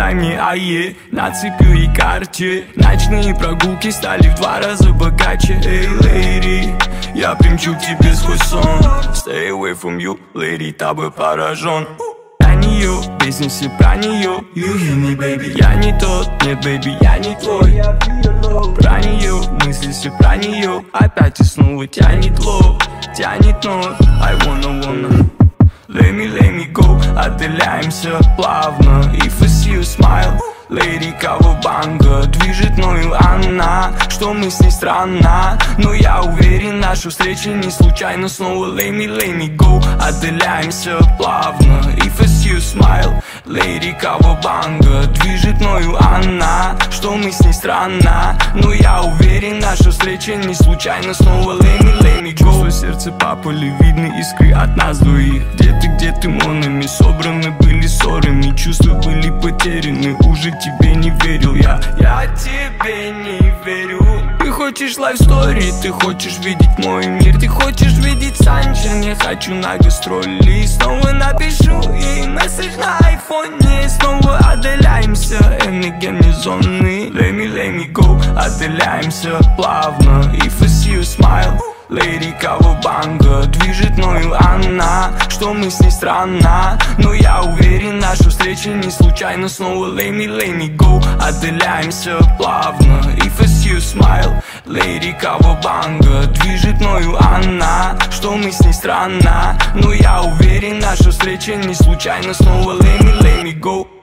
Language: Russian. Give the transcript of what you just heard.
Майами, нацепил ей карте. Ночные прогулки стали в 2 раза богаче. Эй, лейди, я примчу к тебе сквозь сон. Stay away from you, lady, тобой поражен. Про нее, песни все про нее. You hear me, baby, я не тот, нет, baby, я не твой. Про нее, мысли все про нее. Опять и снова тянет лоб, тянет нос. I wanna Let me go, отдаляемся плавно. If I see you smile, lady Кавабанга. Движет мною она, что мы с ней странно. Но я уверен, наша встреча не случайно. Снова let me go, отдаляемся плавно. If I see you smile, lady Кавабанга. Движет мною она, что мы с ней странно. Но я уверен, наша встреча не случайно. Снова let me go. Чувство сердце попали, видны искры от нас двоих. Где ты, монами собраны были ссорами. Чувства были потеряны, уже тебе не верил я тебе не верю. Ты хочешь life story, ты хочешь видеть мой мир. Ты хочешь видеть sunshine, я хочу на гастроли. Снова напишу ей месседж на айфоне. Снова отдаляемся, and again не зоны. Let me go, отдаляемся плавно. If I see you smile, lady Кавабанга. Движет мною она, что мы с ней странно. Но я уверен, наша встреча не случайно. Снова let me go, отдаляемся плавно. If I see you smile, lady Кавабанга. Движет мною она, что мы с ней странно. Но я уверен, наша встреча не случайно. Снова let me go.